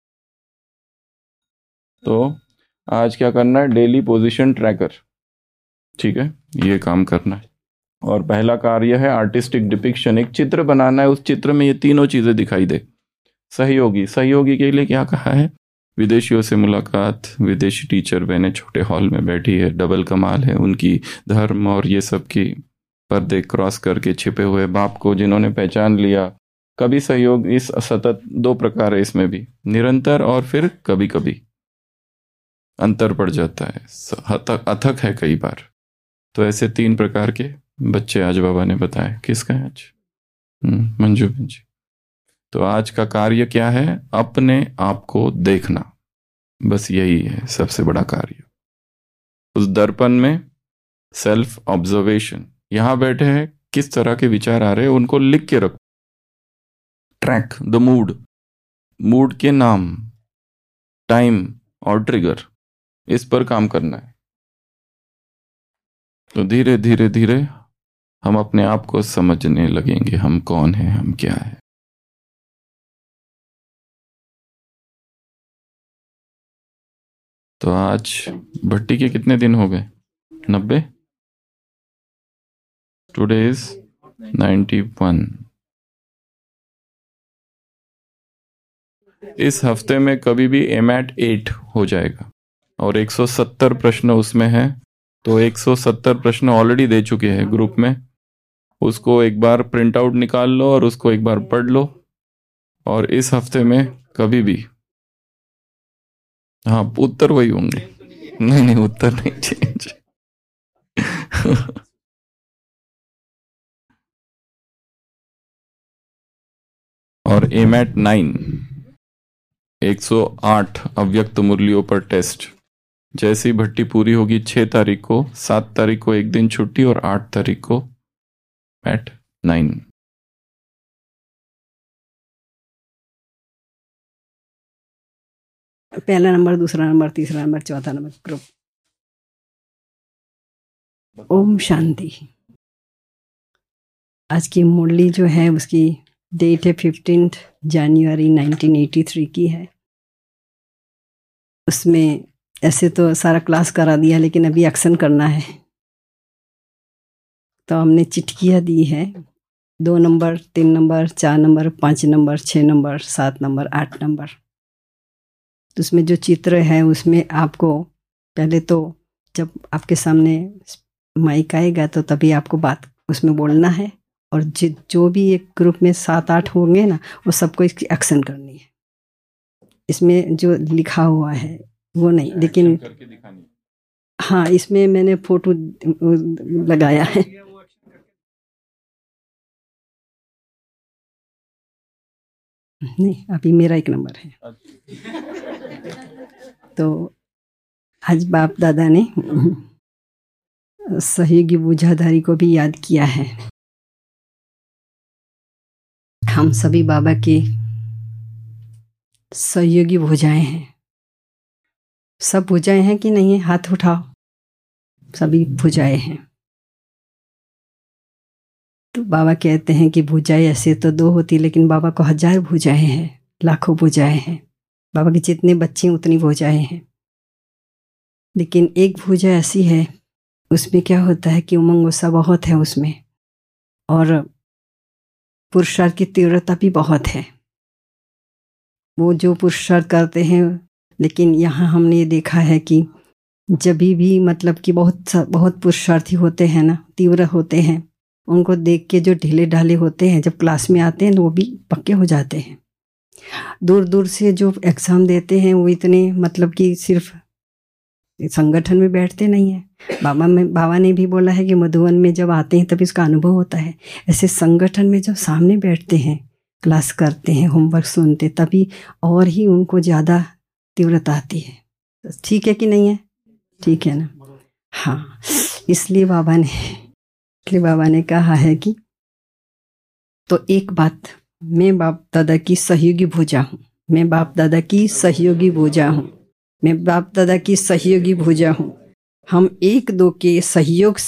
तो आज क्या करना है, डेली पोजीशन ट्रैकर, ठीक है, ये काम करना है। और पहला कार्य है आर्टिस्टिक डिपिक्शन, एक चित्र बनाना है, उस चित्र में ये तीनों चीजें दिखाई दे। सहयोगी, सहयोगी के लिए क्या कहा है, विदेशियों से मुलाकात, विदेशी टीचर बहने छोटे हॉल में बैठी है, डबल कमाल है उनकी, धर्म और ये सब की पर्दे क्रॉस करके छिपे हुए बाप को जिन्होंने पहचान लिया। कभी सहयोग, इस सतत दो प्रकार है इसमें भी, निरंतर और फिर कभी कभी अंतर पड़ जाता है, अथक है कई बार। तो ऐसे तीन प्रकार के बच्चे आज बाबा ने बताए। किसका है आज? मंजू बहन जी। तो आज का कार्य क्या है, अपने आप को देखना, बस यही है सबसे बड़ा कार्य। उस दर्पण में सेल्फ ऑब्जर्वेशन, यहां बैठे हैं किस तरह के विचार आ रहे हैं उनको लिख के रखो। ट्रैक द मूड, मूड के नाम, टाइम और ट्रिगर, इस पर काम करना है। तो धीरे धीरे धीरे हम अपने आप को समझने लगेंगे, हम कौन हैं, हम क्या है। तो आज भट्टी के कितने दिन हो गए? 90। Today is 91। इस हफ्ते में कभी भी एमएट 8 हो जाएगा और 170 प्रश्न उसमें है। तो 170 प्रश्न ऑलरेडी दे चुके हैं ग्रुप में, उसको एक बार प्रिंट आउट निकाल लो और उसको एक बार पढ़ लो। और इस हफ्ते में कभी भी, हाँ उत्तर वही होंगे, नहीं नहीं उत्तर नहीं चेंज। और एमएट 9, 108 अव्यक्त मुरलियों पर टेस्ट। जैसी भट्टी पूरी होगी 6 तारीख को, 7 तारीख को एक दिन छुट्टी और 8 तारीख को एट 9। पहला नंबर, दूसरा नंबर, तीसरा नंबर, चौथा नंबर ग्रुप। ओम शांति। आज की मुरली जो है उसकी डेट है 15 जनवरी 1983 की है। उसमें ऐसे तो सारा क्लास करा दिया, लेकिन अभी एक्शन करना है। तो हमने चिट्ठियाँ दी है, 2 number, 3 number, 4 number, 5 number, 6 number, 7 number, 8 number. तो उसमें जो चित्र है उसमें आपको पहले तो जब आपके सामने माइक आएगा तो तभी आपको बात उसमें बोलना है। और जो भी एक ग्रुप में 7-8 होंगे ना, वो सबको इसकी एक्शन करनी है। इसमें जो लिखा हुआ है वो नहीं, लेकिन हाँ इसमें मैंने फोटो लगाया है। नहीं, अभी मेरा 1 नंबर है। तो आज बाप दादा ने सहयोगी बोझाधारी को भी याद किया है। हम सभी बाबा के सहयोगी भुजाएं हैं। सब भुजाएं हैं कि नहीं है? हाथ उठाओ। सभी भुजाएं हैं। तो बाबा कहते हैं कि भुजाएं ऐसे तो 2 होती, लेकिन बाबा को 1000 भुजाएं हैं, लाखों भुजाएं हैं। बाबा के जितने बच्चे उतनी भुजाएं हैं। लेकिन एक भुजा ऐसी है, उसमें क्या होता है कि उमंग उत्साह बहुत है उसमें, और पुरुषार्थ की तीव्रता भी बहुत है। वो जो पुरुषार्थ करते हैं, लेकिन यहाँ हमने ये देखा है कि जब भी मतलब कि बहुत पुरुषार्थी होते हैं ना, तीव्र होते हैं, उनको देख के जो ढीले ढाले होते हैं, जब क्लास में आते हैं तो वो भी पक्के हो जाते हैं। दूर दूर से जो एग्ज़ाम देते हैं वो इतने मतलब कि सिर्फ संगठन में बैठते नहीं है। बाबा ने भी बोला है कि मधुवन में जब आते हैं तभी उसका अनुभव होता है। ऐसे संगठन में जब सामने बैठते हैं, क्लास करते हैं, होमवर्क सुनते, तभी और ही उनको ज़्यादा तीव्रता आती है। ठीक है कि नहीं है? ठीक है ना? हाँ, इसलिए बाबा ने कहा है कि तो एक बात, मैं बाप दादा की सहयोगी भुजा हूँ। मैं बाप दादा की सहयोगी भुजा हूँ। मैं बाप दादा की सहयोगी भुजा हूँ। हम एक दो के सहयोग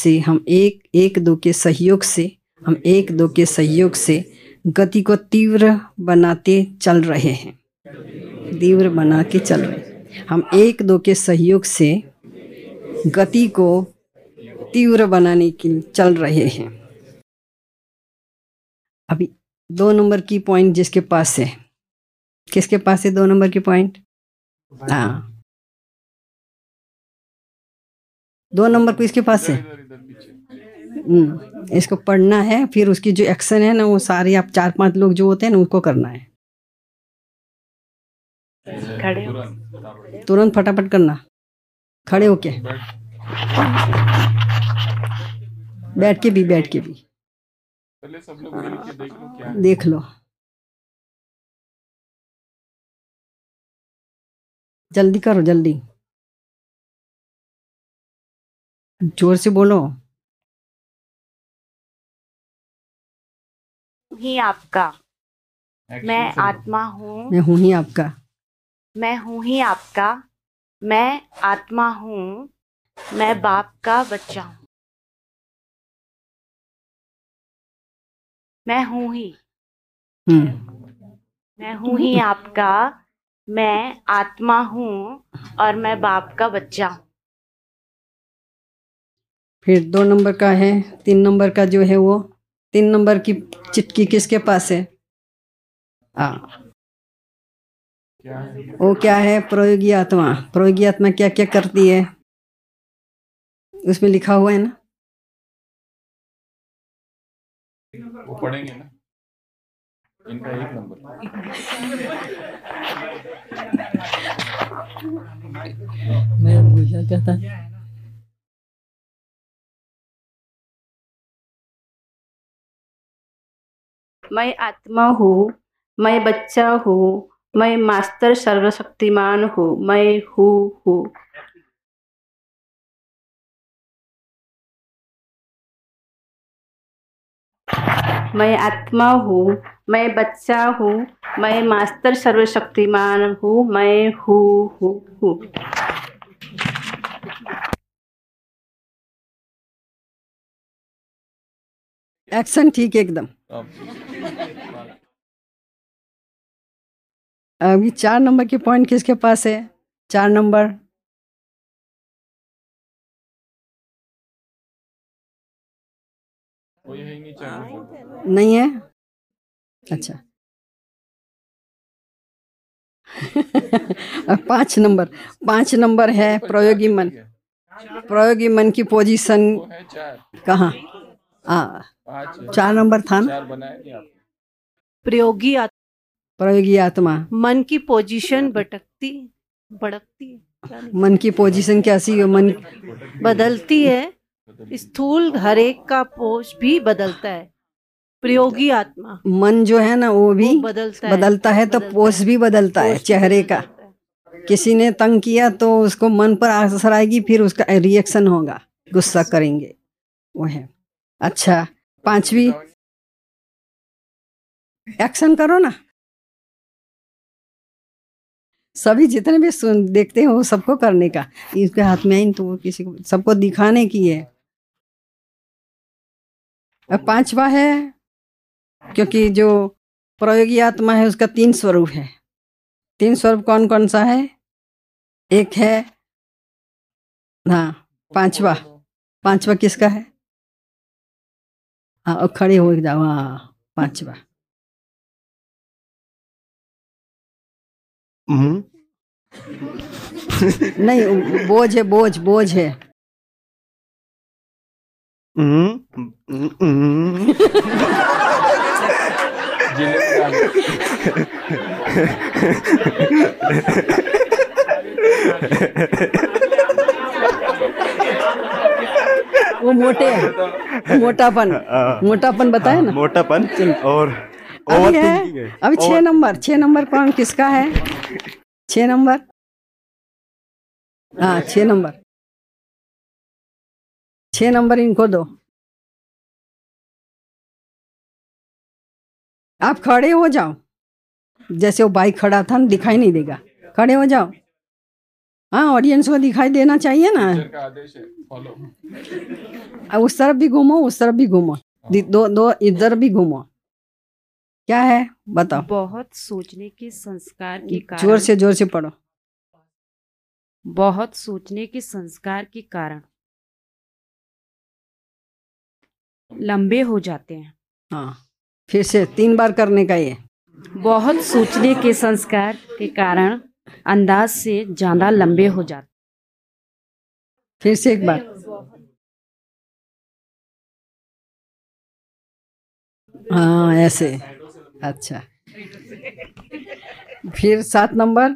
से गति को तीव्र बनाते चल रहे हैं। तीव्र बना के चल रहे हैं। हम एक दो के सहयोग से गति को तीव्र बनाने के लिए चल रहे हैं। अभी 2 नंबर की पॉइंट जिसके पास है, किसके पास है 2 नंबर की पॉइंट? हाँ, 2 नंबर को इसके पास है। इसको पढ़ना है, फिर उसकी जो एक्शन है ना, वो सारे आप 4-5 लोग जो होते हैं ना, उनको करना है। खड़े तुरंत फटाफट करना, खड़े होके, बैठ के भी पहले सब लोग मिल के देख लो क्या है। देख लो, जल्दी करो, जल्दी जोर से बोलो। ही आपका, मैं आत्मा हूँ। मैं हूँ ही आपका। मैं हूँ ही आपका, मैं आत्मा हूँ। मैं बाप का बच्चा हूँ। मैं हूँ ही। मैं हूँ ही आपका, मैं आत्मा हूँ और मैं बाप का बच्चा हूँ। फिर 2 नंबर का है, 3 नंबर का जो है वो 3 नंबर की चिटकी किसके पास है? वो क्या है? प्रयोगी आत्मा। प्रयोगी आत्मा क्या क्या करती है? उसमें लिखा हुआ है ना, वो पढ़ेंगे ना। इनका 1 नंबर। मैं बुझा क्या था? मैं आत्मा हूँ, मैं बच्चा हूँ, मैं मास्टर सर्वशक्तिमान हूँ, मैं हूँ। मैं आत्मा हूँ, मैं बच्चा हूँ, मैं मास्टर सर्वशक्तिमान हूँ, मैं हूँ। एक्शन ठीक है एकदम। अभी 4 नंबर की पॉइंट किसके पास है? 4 नंबर नहीं है? अच्छा। 5 नंबर है प्रयोगी मन। प्रयोगी मन की पोजीशन कहाँ? 4 नंबर था ना। प्रयोगी आत्मा मन की पोजीशन भटकती भड़कती, मन की पोजीशन कैसी है? मन बदलती है। स्थूल हर एक का पोष भी बदलता है। प्रयोगी आत्मा मन जो है ना वो भी वो बदलता है, तो पोष भी बदलता है चेहरे का। किसी ने तंग किया तो उसको मन पर असर आएगी, फिर उसका रिएक्शन होगा, गुस्सा करेंगे, वो है। अच्छा, 5वीं एक्शन करो ना। सभी जितने भी सुन देखते हो सबको करने का, इसके हाथ में आई तो वो किसी को सबको दिखाने की है। अब 5वां है, क्योंकि जो प्रयोगी आत्मा है उसका 3 स्वरूप है। 3 स्वरूप कौन कौन सा है? एक है, हाँ, 5वां किसका है? हाँ, और खड़े हो जाओ। हाँ, 5वां नहीं, बोझ है, बोझ है। वो मोटापन बताए ना, मोटापन। और अभी 6 नंबर कौन किसका है? 6 नंबर, हाँ 6 नंबर इनको दो। आप खड़े हो जाओ, जैसे वो बाइक खड़ा था ना, दिखाई नहीं देगा, खड़े हो जाओ। हाँ, ऑडियंस को दिखाई देना चाहिए ना। उस तरफ भी घूमो, उस तरफ भी घूमो, दो इधर भी घूमो। क्या है बताओ? बहुत सोचने के संस्कार के कारण, जोर से पढ़ो। बहुत सोचने के संस्कार के कारण लंबे हो जाते हैं। हाँ, फिर से 3 बार करने का ये। बहुत सोचने के संस्कार के कारण अंदाज से ज्यादा लंबे हो जाते। फिर से एक बार। हाँ, ऐसे। अच्छा, फिर 7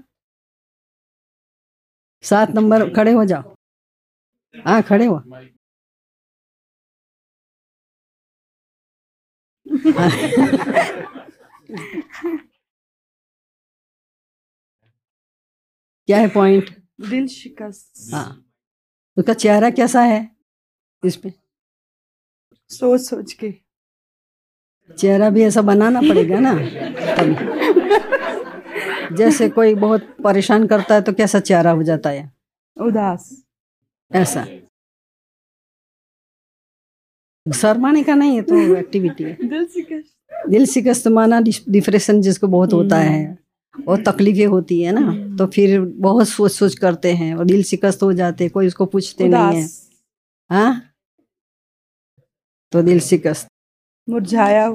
नंबर खड़े हो जाओ। हाँ, खड़े हो। क्या है पॉइंट? दिल शिकस्त। हाँ, उसका चेहरा कैसा है? इसमें सोच के चेहरा भी ऐसा बनाना पड़ेगा ना तभी। जैसे कोई बहुत परेशान करता है तो कैसा चेहरा हो जाता है? उदास। ऐसा शर्माने का नहीं है, तो एक्टिविटी है। दिल शिकस्त माना डिप्रेशन जिसको बहुत होता है और तकलीफें होती है ना, तो फिर बहुत सोच करते हैं और दिल शिकस्त हो जाते हैं, कोई उसको पूछते नहीं है। हाँ, तो दिल शिकस्त। मुरझाया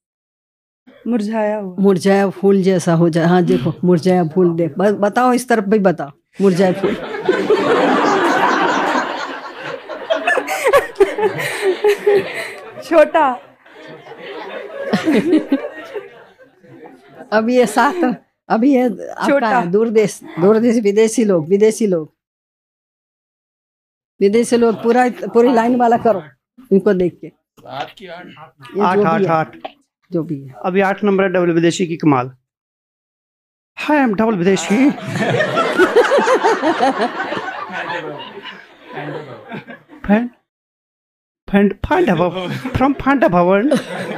फूल जैसा हो जाए। हाँ, देखो मुरझाया फूल, देख बताओ, इस तरफ भी बताओ, मुरझाया फूल। छोटा। अभी ये आपका दूरदेश विदेशी लोग पूरी लाइन वाला करो, इनको देख के। 8 जो भी है। अभी 8 नंबर है, डबल विदेशी की कमाल। हाय, आई एम डबल विदेशी। फ्रॉम फांडा भवन।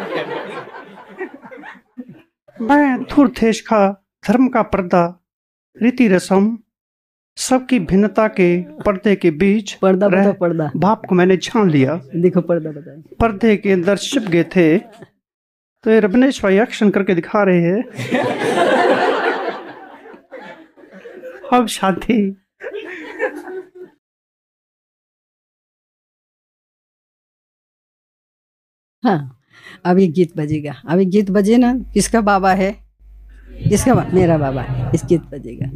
मैं धूर्तेश का धर्म का पर्दा, रीति रस्म, सबकी भिन्नता के पर्दे के बीच पर्दा बाप को मैंने छान लिया। देखो पर्दा बताए, पर्दे के अंदर छिप गए थे, तो ये रबनेश भाई एक्शन करके दिखा रहे हैं। अब शांति। हाँ, अभी गीत बजेगा। अभी गीत बजे ना, किसका बाबा है? किसका बाबा? मेरा बाबा है। इस गीत बजेगा।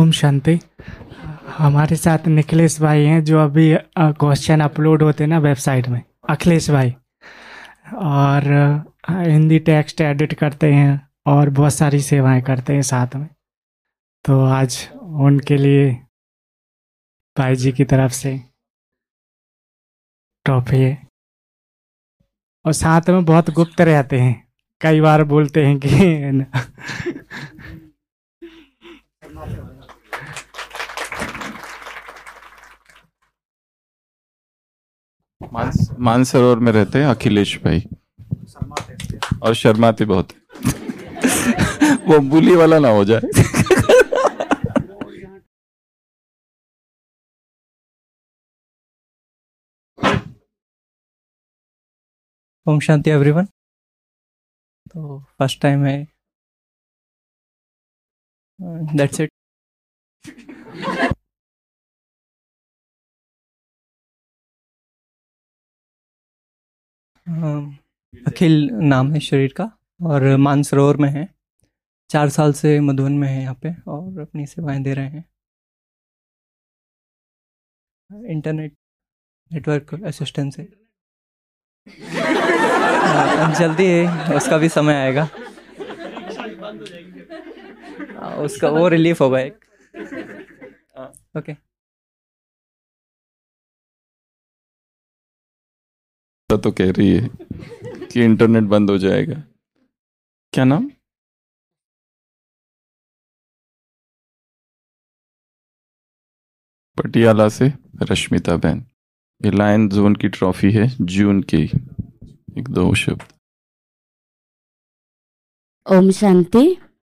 ओम शांति। हमारे साथ निखिलेश भाई हैं जो अभी क्वेश्चन अपलोड होते हैं ना वेबसाइट में, अखिलेश भाई, और हिंदी टेक्स्ट एडिट करते हैं और बहुत सारी सेवाएं करते हैं साथ में। तो आज उनके लिए भाई जी की तरफ से ट्रॉफी है। और साथ में बहुत गुप्त रहते हैं, कई बार बोलते हैं कि मानसरोवर में रहते हैं अखिलेश भाई, और शर्माते बहुत वो बुली वाला ना हो जाए। ओम शांति एवरीवन। तो फर्स्ट टाइम है, दैट्स इट। अखिल नाम है शरीर का और मानसरोवर में है। 4 साल से मधुबन में है यहाँ पे और अपनी सेवाएं दे रहे हैं। इंटरनेट नेटवर्क असिस्टेंट से जल्दी है, उसका भी समय आएगा, उसका वो रिलीफ होगा एक। ओके। तो कह रही है कि इंटरनेट बंद हो जाएगा। क्या नाम? पटियाला से रश्मिता बहन। ये लायन जोन की ट्रॉफी है, जून की। 1-2 शब्द। ओम शांति।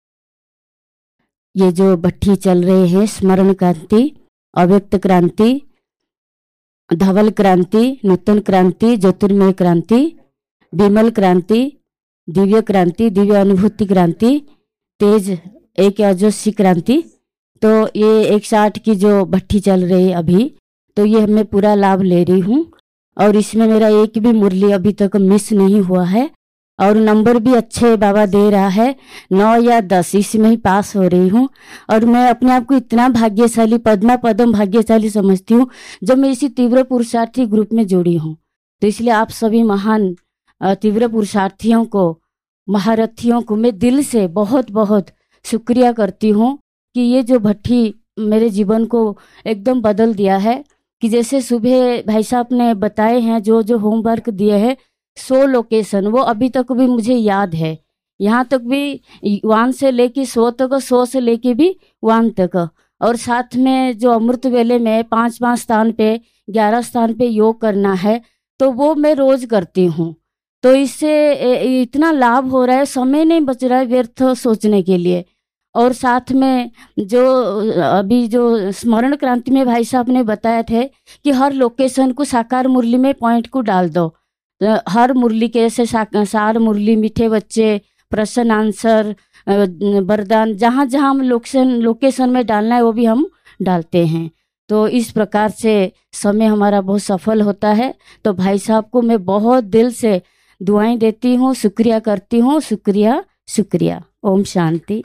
ये जो भट्ठी चल रहे हैं, स्मरण क्रांति, अव्यक्त क्रांति, धवल क्रांति, नूतन क्रांति, ज्योतिर्मय क्रांति, विमल क्रांति, दिव्य क्रांति, दिव्य अनुभूति क्रांति, तेज एक अजस्वी क्रांति, तो ये 160 की जो भट्ठी चल रही है अभी, तो ये मैं पूरा लाभ ले रही हूँ। और इसमें मेरा एक भी मुरली अभी तक मिस नहीं हुआ है और नंबर भी अच्छे बाबा दे रहा है, 9 या 10 इसमें ही पास हो रही हूँ। और मैं अपने आप को इतना भाग्यशाली, पद्मा पदम भाग्यशाली समझती हूँ जब मैं इसी तीव्र पुरुषार्थी ग्रुप में जुड़ी हूँ। तो इसलिए आप सभी महान तीव्र पुरुषार्थियों को, महारथियों को मैं दिल से बहुत बहुत शुक्रिया करती हूँ कि ये जो भट्ठी मेरे जीवन को एकदम बदल दिया है। कि जैसे सुबह भाई साहब ने बताए हैं जो जो होमवर्क दिए हैं, 100 लोकेशन, वो अभी तक भी मुझे याद है। यहाँ तक भी 1 से लेके 100 तक, 100 से लेके भी 1 तक। और साथ में जो अमृत वेले में 5 स्थान पे, 11 स्थान पे योग करना है, तो वो मैं रोज करती हूँ। तो इससे इतना लाभ हो रहा है, समय नहीं बच रहा है व्यर्थ सोचने के लिए। और साथ में जो अभी जो स्मरण क्रांति में भाई साहब ने बताया थे कि हर लोकेशन को साकार मुरली में पॉइंट को डाल दो। हर मुरली के ऐसे सार मुरली, मीठे बच्चे, प्रश्न आंसर, वरदान, जहाँ जहाँ हम लोकेशन में डालना है वो भी हम डालते हैं। तो इस प्रकार से समय हमारा बहुत सफल होता है। तो भाई साहब को मैं बहुत दिल से दुआएं देती हूँ, शुक्रिया करती हूँ। शुक्रिया शुक्रिया। ओम शांति।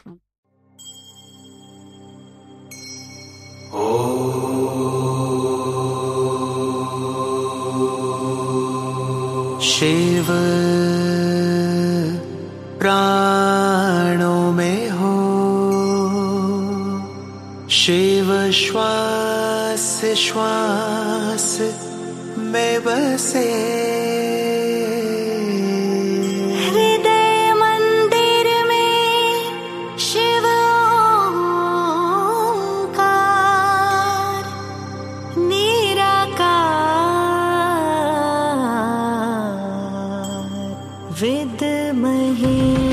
शिव प्राणों में हो, शिव श्वास श्वास में बसे, हृदय मंदिर में शिव ओंकार, निराकार विद्महे।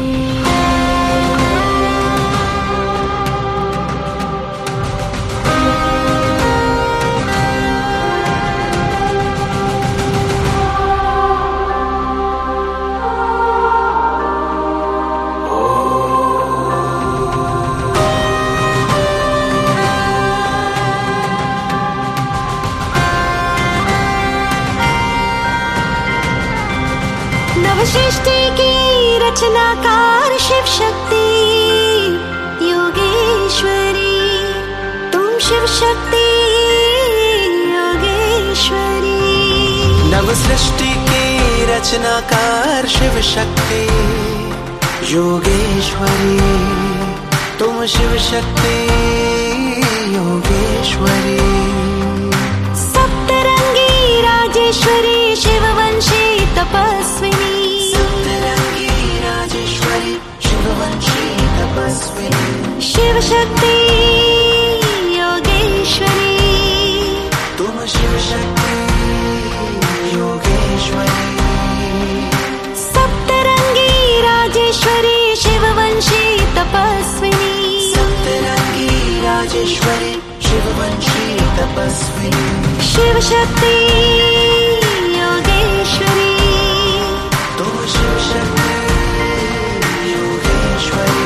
नवसृष्टि की रचनाकार शिव शक्ति योगेश्वरी, शिव शक्ति योगेश्वरी। नव सृष्टि की रचनाकार शिव शक्ति योगेश्वरी, तुम शिव शक्ति योगेश्वरी। सप्तरंगी राजेश्वरी शिववंशी तपस्विनी। सप्तरंगी राजेश्वरी शिववंशी तपस्विनी। शिव शक्ति योगेश्वरी, तुम शिव शक्ति योगेश्वरी। सप्तरंगी राजेश्वरी शिववंशी तपस्विनी। सप्तरंगी राजेश्वरी शिववंशी तपस्विनी। शिव शक्ति योगेश्वरी, तुम शिव शक्ति योगेश्वरी।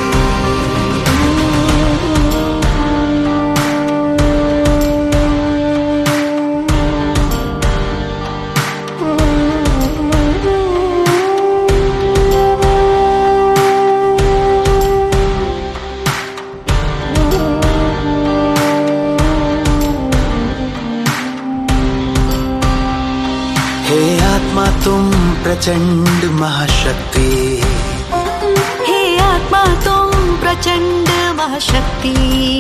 हे आत्मा तुम प्रचंड महाशक्ति। हे आत्मा तुम प्रचंड महाशक्ति।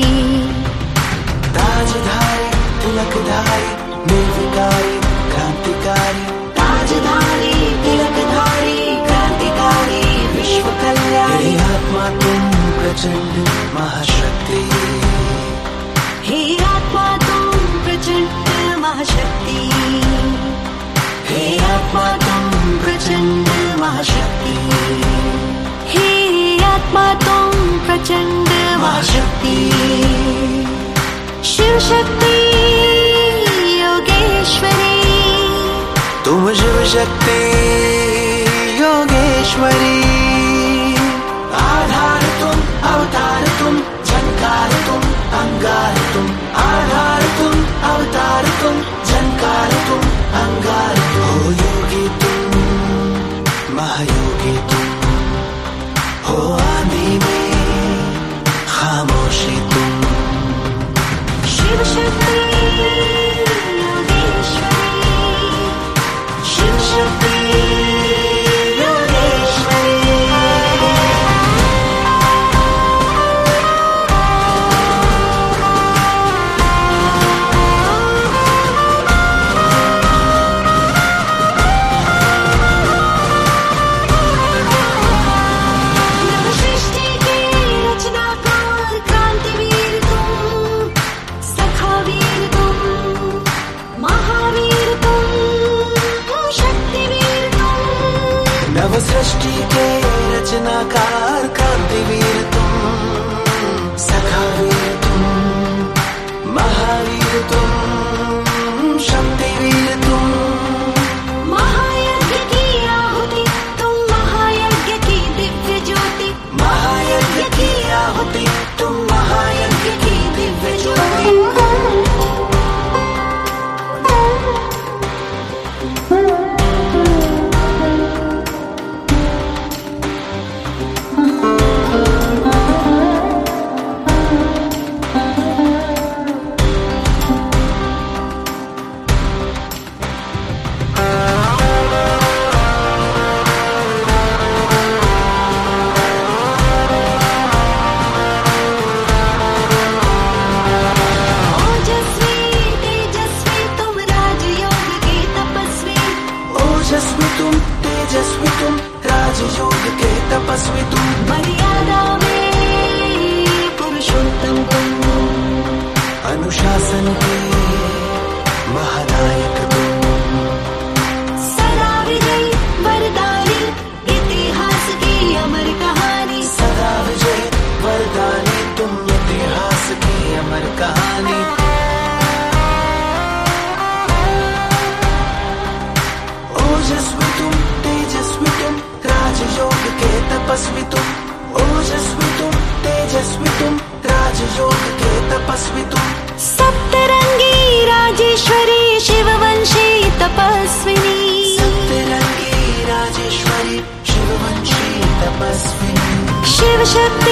ताजधारी तिलकधारी निर्विकारी क्रांतिकारी। ताजधारी तिलकधारी क्रांतिकारी विश्व कल्याणी। हे आत्मा तुम प्रचंड महाशक्ति। हे आत्मा तुम प्रचंड महाशक्ति। हे आत्मा तुम प्रचंड महाशक्ति। हे आत्मा तुम प्रचंड महाशक्ति। शिव शक्ति योगेश्वरी, तुम शिव शक्ति योगेश्वरी। आधार तुम अवतार तुम झंकार तुम अंगार तुम। आधार तुम अवतार तुम झंकार तुम अंगार तुम। हो योगी तुम महायोगी तुम, हो आंधी में खामोशी तुम। शिव शक्ति योगेश्वरी, शिव शक्ति योगेश्वरी। सृष्टि के रचनाकार क्रांतिवीर तुम। सखावीर तुम, महावीर तुम, शक्तिवीर तुम। महायज्ञ की आहुति तुम, महायज्ञ की दिव्य ज्योति। महायज्ञ की आहुति तुम, महायज्ञ की दिव्य ज्योति। तेजस्वी तुम राजयोग के तपस्वी तुम। मर्यादा में पुरुषोत्तम तुम, अनुशासन के महानायक तुम। सदा विजयी वरदानी इतिहास की अमर कहानी। सदा विजयी वरदानी तुम, इतिहास की अमर कहानी। ओजस्वी तुम तेजस्वी तुम राजयोग के तपस्वी तुम। ओजस्वी तुम तेजस्वी तुम राजयोग के तपस्वी तुम। सप्तरंगी राजेश्वरी शिववंशी तपस्विनी। सप्तरंगी राजेश्वरी शिववंशी तपस्विनी। शिव शक्ति